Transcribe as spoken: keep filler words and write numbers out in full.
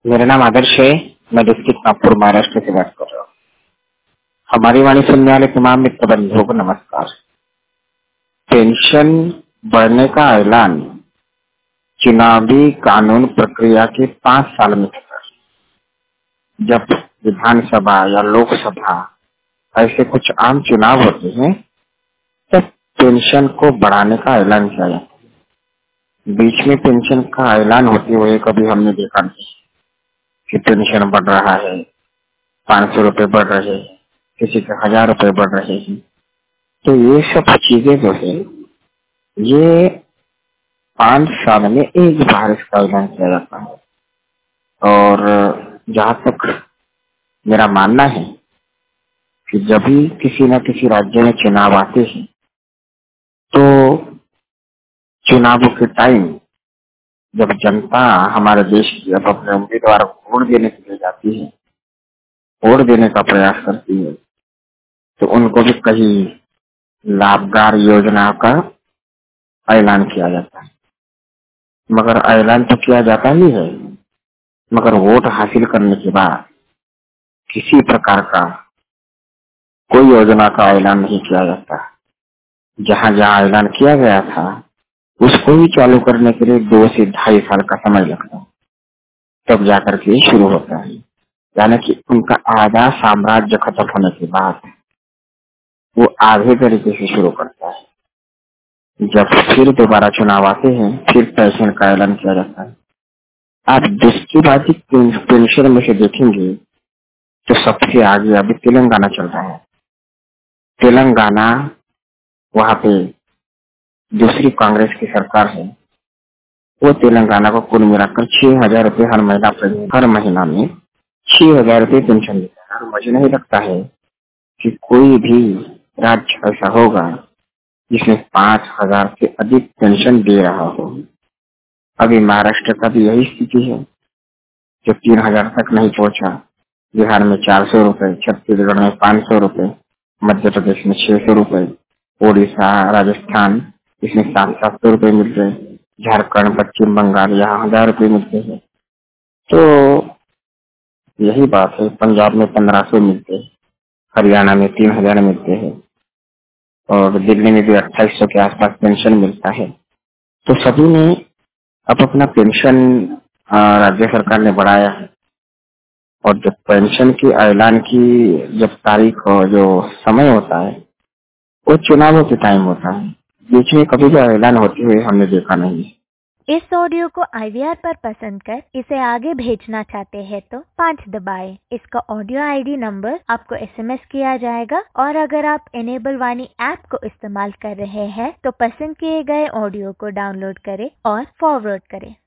मेरा नाम आदर्श है। मैं डिस्ट्रिक्ट नागपुर महाराष्ट्र से बात कर रहा हूँ। हमारी वाणी सुनने वाले तमाम मित्र बंधुओं को नमस्कार। पेंशन बढ़ने का ऐलान चुनावी कानून प्रक्रिया के पांच साल में होता है। जब विधानसभा या लोकसभा ऐसे कुछ आम चुनाव होते हैं तब पेंशन को बढ़ाने का ऐलान किया जाता है। बीच में पेंशन का ऐलान होते हुए कभी हमने देखा नहीं कि पेंशन बढ़ रहा है, पाँच सौ रुपए बढ़ रहे हैं, किसी के हजार रुपए बढ़ रहे हैं। तो ये सब चीजें जो है ये पांच साल में एक बार इसका ऐलान किया जाता है। और जहाँ तक मेरा मानना है कि जब भी किसी न किसी राज्य में चुनाव आते हैं तो चुनावों के टाइम जब जनता हमारे देश की अब अपने उम्मीदवार को वोट देने के लिए जाती है, वोट देने का प्रयास करती है, तो उनको भी कई लाभकारी योजना का ऐलान किया जाता है। मगर ऐलान तो किया जाता ही है, मगर वोट हासिल करने के बाद किसी प्रकार का कोई योजना का ऐलान नहीं किया जाता। जहाँ जहाँ ऐलान किया गया था उसको ही चालू करने के लिए दो से ढाई साल का समय लगता है, तब जाकर के शुरू होता है। यानी कि उनका आधा साम्राज्य खत्म होने के बाद वो आधे तरीके से शुरू करता है। जब फिर दोबारा चुनाव आते हैं फिर पेंशन का ऐलान किया जाता है। आप दृष्टिबाजी पेंशन में से देखेंगे तो सबसे आगे अभी तेलंगाना चल रहा है। तेलंगाना वहाँ पे दूसरी कांग्रेस की सरकार है। वो तेलंगाना को कुल मिलाकर छह हजार रूपये हर महीना हर महीना में छह हजार रूपये पेंशन देता है। और मुझे नहीं लगता है कि कोई भी राज्य ऐसा होगा जिसमें पांच हजार से अधिक पेंशन दे रहा हो। अभी महाराष्ट्र का भी यही स्थिति है जो तीन हजार तक नहीं पहुंचा। बिहार में चार सौ रूपये, छत्तीसगढ़ में पाँच सौ रूपये, मध्य प्रदेश में छह सौ रूपये, ओडिशा, राजस्थान इसमें सात सात सौ रूपये मिल रहे, झारखंड, पश्चिम बंगाल यहाँ हजार रूपये मिलते हैं। तो यही बात है, पंजाब में पंद्रह सौ मिलते हैं, हरियाणा में तीन हजार मिलते हैं और दिल्ली में भी अट्ठाईस सौ के आसपास पेंशन मिलता है। तो सभी ने अब अपना पेंशन राज्य सरकार ने बढ़ाया है। और जब पेंशन की ऐलान की जब तारीख और जो समय होता है वो चुनावों के टाइम होता है। बीच में कभी भी ऐलान होते हुए हमने देखा नहीं। इस ऑडियो को आई वी आर पर पसंद कर इसे आगे भेजना चाहते हैं तो पाँच दबाएं। इसका ऑडियो आई डी नंबर आपको एस एम एस किया जाएगा और अगर आप एनेबल वाणी ऐप को इस्तेमाल कर रहे हैं तो पसंद किए गए ऑडियो को डाउनलोड करें और फॉरवर्ड करें।